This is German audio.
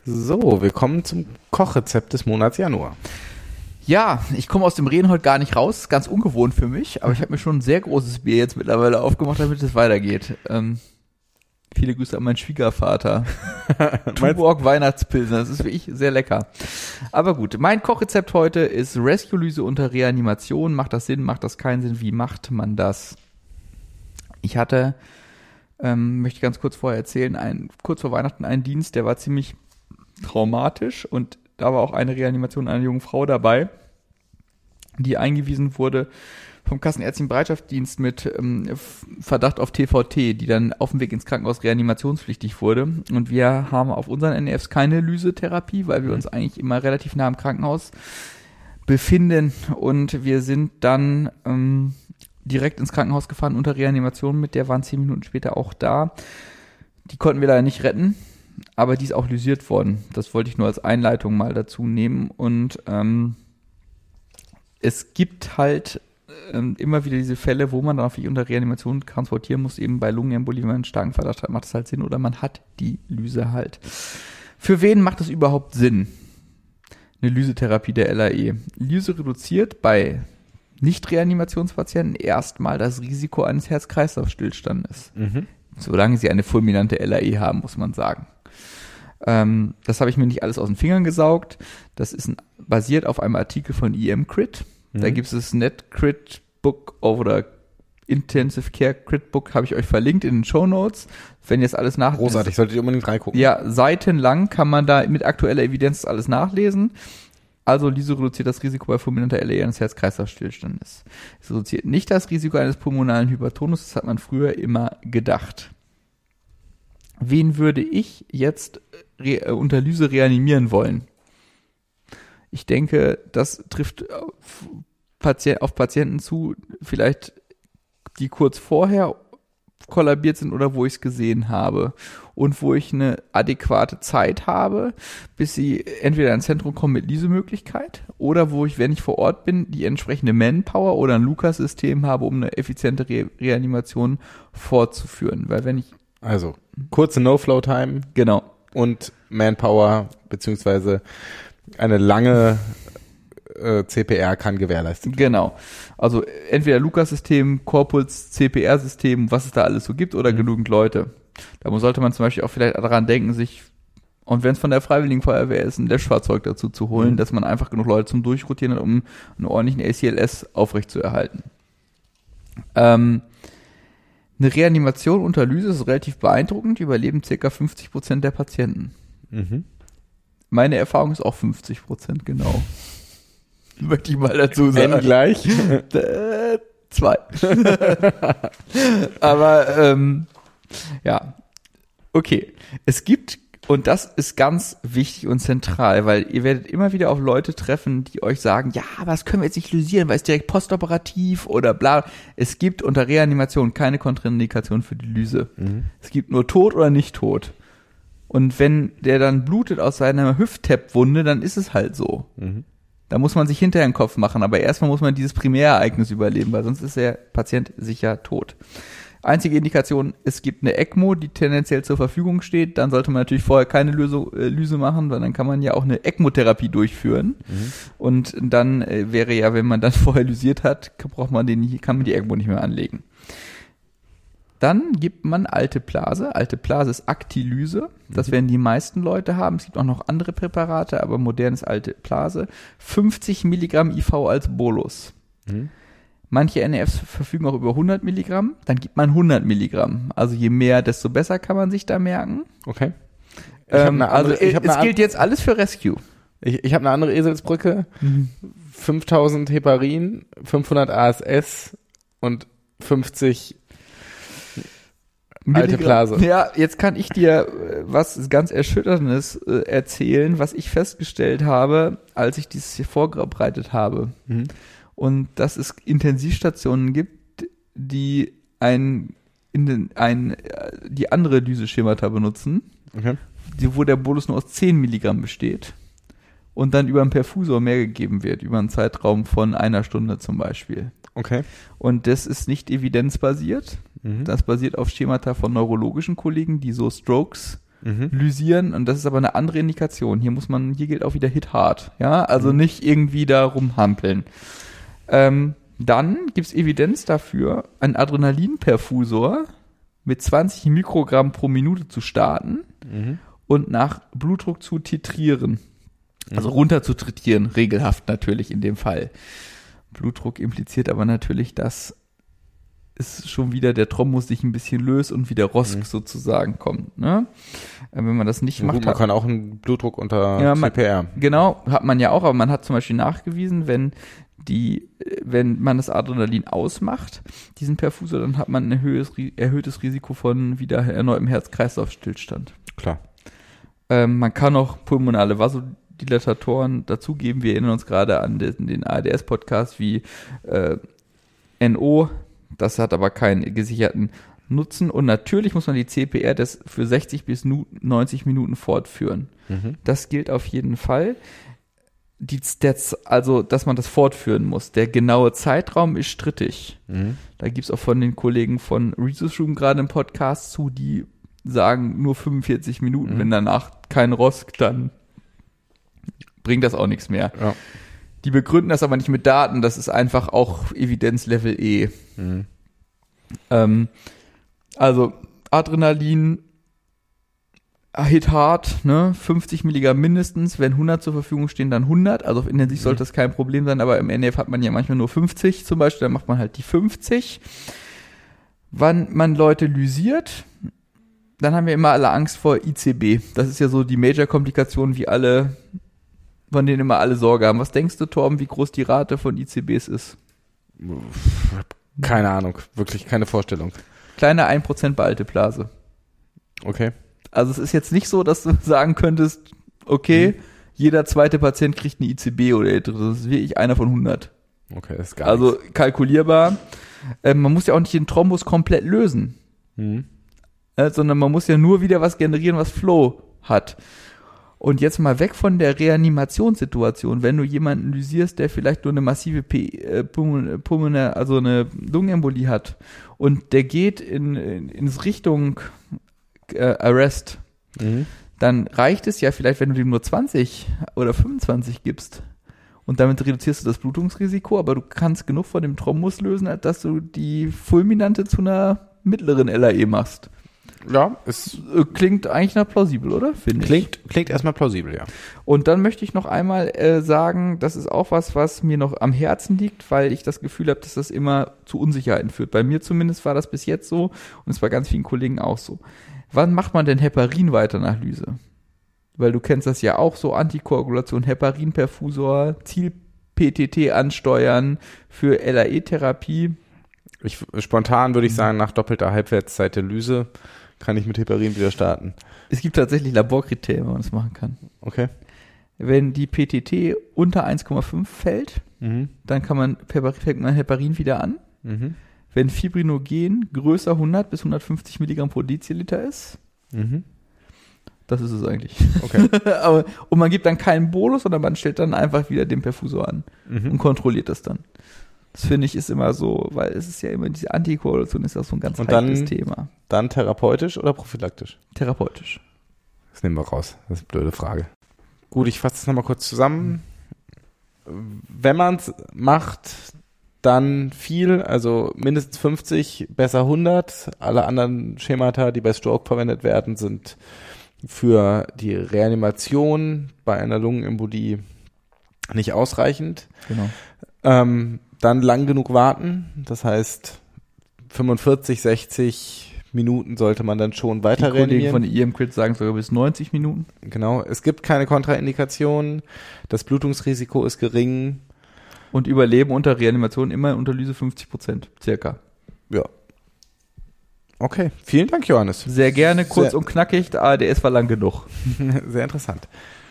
So, wir kommen zum Kochrezept des Monats Januar. Ja, ich komme aus dem Reden heute gar nicht raus, ganz ungewohnt für mich, aber ich habe mir schon ein sehr großes Bier jetzt mittlerweile aufgemacht, damit es weitergeht. Viele Grüße an meinen Schwiegervater. Tuborg Weihnachtspilsner, das ist wirklich sehr lecker. Aber gut, mein Kochrezept heute ist Rescue-Lyse unter Reanimation. Macht das Sinn, macht das keinen Sinn? Wie macht man das? Ich hatte, möchte ich ganz kurz vorher erzählen, kurz vor Weihnachten einen Dienst, der war ziemlich traumatisch und da war auch eine Reanimation einer jungen Frau dabei, die eingewiesen wurde vom Kassenärztlichen Bereitschaftsdienst mit Verdacht auf TVT, die dann auf dem Weg ins Krankenhaus reanimationspflichtig wurde. Und wir haben auf unseren NEFs keine Lysetherapie, weil wir uns eigentlich immer relativ nah am Krankenhaus befinden. Und wir sind dann direkt ins Krankenhaus gefahren unter Reanimation, mit der waren 10 Minuten später auch da. Die konnten wir leider nicht retten, aber die ist auch lysiert worden. Das wollte ich nur als Einleitung mal dazu nehmen. Und es gibt halt immer wieder diese Fälle, wo man dann auf unter Reanimation transportieren muss, eben bei Lungenembolie, wenn man einen starken Verdacht hat, macht das halt Sinn oder man hat die Lyse halt. Für wen macht das überhaupt Sinn? Eine Lysetherapie der LAE. Lyse reduziert bei Nicht-Reanimationspatienten erstmal das Risiko eines Herz-Kreislauf-Stillstandes. Solange sie eine fulminante LAE haben, muss man sagen. Das habe ich mir nicht alles aus den Fingern gesaugt. Das ist basiert auf einem Artikel von EM-Crit. Da gibt es das Net-Crit Book oder Intensive Care Crit Book, habe ich euch verlinkt in den Shownotes. Wenn ihr es alles nachlesen. Großartig, solltet ihr unbedingt reingucken. Ja, seitenlang kann man da mit aktueller Evidenz alles nachlesen. Also Lyse reduziert das Risiko bei fulminanter LAE eines Herz-Kreislauf-Stillstandes. Es reduziert nicht das Risiko eines pulmonalen Hypertonus, das hat man früher immer gedacht. Wen würde ich jetzt unter Lyse reanimieren wollen? Ich denke, das trifft auf Patienten zu, vielleicht die kurz vorher kollabiert sind oder wo ich es gesehen habe und wo ich eine adäquate Zeit habe, bis sie entweder ins Zentrum kommen mit Lysemöglichkeit oder wo ich, wenn ich vor Ort bin, die entsprechende Manpower oder ein Lukas-System habe, um eine effiziente Reanimation fortzuführen. Weil wenn ich Also, kurze No-Flow-Time. Genau. Und Manpower, beziehungsweise eine lange CPR kann gewährleistet werden. Genau. Also entweder Lukas-System, Corpuls, CPR-System, was es da alles so gibt oder genügend Leute. Da sollte man zum Beispiel auch vielleicht daran denken, sich, und wenn es von der Freiwilligen Feuerwehr ist, ein Löschfahrzeug dazu zu holen, dass man einfach genug Leute zum Durchrotieren hat, um einen ordentlichen ACLS aufrechtzuerhalten. Eine Reanimation unter Lyse ist relativ beeindruckend, überleben ca. 50% der Patienten. Meine Erfahrung ist auch 50%, genau. Möchte ich mal dazu sagen. N gleich? 2. Aber, ja. Okay. Es gibt, und das ist ganz wichtig und zentral, weil ihr werdet immer wieder auf Leute treffen, die euch sagen, ja, aber das können wir jetzt nicht lysieren, weil es direkt postoperativ oder bla. Es gibt unter Reanimation keine Kontraindikation für die Lyse. Es gibt nur tot oder nicht tot. Und wenn der dann blutet aus seiner Hüft-Tap-Wunde, dann ist es halt so. Da muss man sich hinterher den Kopf machen, aber erstmal muss man dieses Primärereignis überleben, weil sonst ist der Patient sicher tot. Einzige Indikation, es gibt eine ECMO, die tendenziell zur Verfügung steht, dann sollte man natürlich vorher keine Lyse machen, weil dann kann man ja auch eine ECMO-Therapie durchführen. Und dann wäre ja, wenn man dann vorher lysiert hat, kann man die ECMO nicht mehr anlegen. Dann gibt man Alteplase. Alteplase ist Actilyse. Das werden die meisten Leute haben. Es gibt auch noch andere Präparate, aber modern ist Alteplase. 50 Milligramm IV als Bolus. Manche NEFs verfügen auch über 100 Milligramm. Dann gibt man 100 Milligramm. Also je mehr, desto besser kann man sich da merken. Okay. Es gilt jetzt alles für Rescue. Ich habe eine andere Eselsbrücke. 5000 Heparin, 500 ASS und 50 Alteplase. Ja, jetzt kann ich dir was ganz Erschütterndes erzählen, was ich festgestellt habe, als ich dieses hier vorbereitet habe. Und dass es Intensivstationen gibt, die die andere Lyseschemata benutzen, wo der Bolus nur aus 10 Milligramm besteht und dann über einen Perfusor mehr gegeben wird, über einen Zeitraum von 1 Stunde zum Beispiel. Okay. Und das ist nicht evidenzbasiert. Das basiert auf Schemata von neurologischen Kollegen, die so Strokes lysieren und das ist aber eine andere Indikation. Hier gilt auch wieder Hit Hard, ja, also nicht irgendwie da rumhampeln. Dann gibt's Evidenz dafür, einen Adrenalinperfusor mit 20 Mikrogramm pro Minute zu starten und nach Blutdruck zu titrieren. Also runter zu titrieren, regelhaft natürlich in dem Fall. Blutdruck impliziert aber natürlich, dass es schon wieder der Thrombus sich ein bisschen löst und wieder Rosk sozusagen kommt. Ne? Wenn man das nicht macht. Gut, man kann auch einen Blutdruck unter CPR. Genau, hat man ja auch, aber man hat zum Beispiel nachgewiesen, wenn man das Adrenalin ausmacht, diesen Perfusor, dann hat man ein erhöhtes Risiko von wieder erneutem Herz-Kreislauf-Stillstand. Klar. Man kann auch pulmonale Vasodilatatoren dazugeben. Wir erinnern uns gerade an den ARDS-Podcast wie NO. Das hat aber keinen gesicherten Nutzen. Und natürlich muss man die CPR für 60 bis 90 Minuten fortführen. Das gilt auf jeden Fall. Also, dass man das fortführen muss. Der genaue Zeitraum ist strittig. Da gibt's auch von den Kollegen von Resus Room gerade einen Podcast zu, die sagen nur 45 Minuten. Wenn danach kein Rosk, dann bringt das auch nichts mehr. Ja. Die begründen das aber nicht mit Daten, das ist einfach auch Evidenz-Level E. Also Adrenalin, Hit Hard, ne, 50 Milligramm mindestens, wenn 100 zur Verfügung stehen, dann 100, also in sich sollte das kein Problem sein, aber im NF hat man ja manchmal nur 50 zum Beispiel, dann macht man halt die 50. Wann man Leute lysiert, dann haben wir immer alle Angst vor ICB. Das ist ja so die Major-Komplikation, von denen immer alle Sorge haben. Was denkst du, Torben, wie groß die Rate von ICBs ist? Keine Ahnung, wirklich keine Vorstellung. Kleine 1% bealte Blase. Okay. Also es ist jetzt nicht so, dass du sagen könntest, okay, jeder zweite Patient kriegt eine ICB oder ältere. Das ist wirklich einer von 100. Okay, das ist gar Also nichts. kalkulierbar. Man muss ja auch nicht den Thrombus komplett lösen. Sondern man muss ja nur wieder was generieren, was Flow hat. Und jetzt mal weg von der Reanimationssituation, wenn du jemanden lysierst, der vielleicht nur eine massive Pulmonär, also eine Lungenembolie hat und der geht ins Richtung Arrest, dann reicht es ja vielleicht, wenn du dem nur 20 oder 25 gibst und damit reduzierst du das Blutungsrisiko, aber du kannst genug von dem Thrombus lösen, dass du die Fulminante zu einer mittleren LAE machst. Ja, es klingt eigentlich nach plausibel, oder? klingt erstmal plausibel, ja. Und dann möchte ich noch einmal sagen, das ist auch was mir noch am Herzen liegt, weil ich das Gefühl habe, dass das immer zu Unsicherheiten führt. Bei mir zumindest war das bis jetzt so und es bei ganz vielen Kollegen auch so. Wann macht man denn Heparin weiter nach Lyse? Weil du kennst das ja auch so, Antikoagulation, Heparinperfusor, Ziel-PTT ansteuern für LAE-Therapie. Spontan würde ich sagen, nach doppelter Halbwertszeit der Lyse kann ich mit Heparin wieder starten. Es gibt tatsächlich Laborkriterien, wo man das machen kann. Okay. Wenn die PTT unter 1,5 fällt, dann fängt man Heparin wieder an. Wenn Fibrinogen größer 100 bis 150 Milligramm pro Deziliter ist, das ist es eigentlich. Okay. Und man gibt dann keinen Bolus, sondern man stellt dann einfach wieder den Perfusor an und kontrolliert das dann. Das finde ich ist immer so, weil es ist ja immer diese Antikoagulation ist auch so ein ganz heikles Thema. Dann therapeutisch oder prophylaktisch? Therapeutisch. Das nehmen wir raus. Das ist eine blöde Frage. Gut, ich fasse es nochmal kurz zusammen. Wenn man es macht, dann viel, also mindestens 50, besser 100. Alle anderen Schemata, die bei Stroke verwendet werden, sind für die Reanimation bei einer Lungenembolie nicht ausreichend. Genau. Dann lang genug warten, das heißt 45, 60 Minuten sollte man dann schon weiter reanimieren. Die Kollegen von reanimieren. EM-Crit sagen sogar bis 90 Minuten. Genau, es gibt keine Kontraindikationen, das Blutungsrisiko ist gering. Und Überleben unter Reanimation immer unter Lyse 50%, circa. Ja. Okay, vielen Dank, Johannes. Sehr gerne, kurz und knackig, der ARDS war lang genug. Sehr interessant.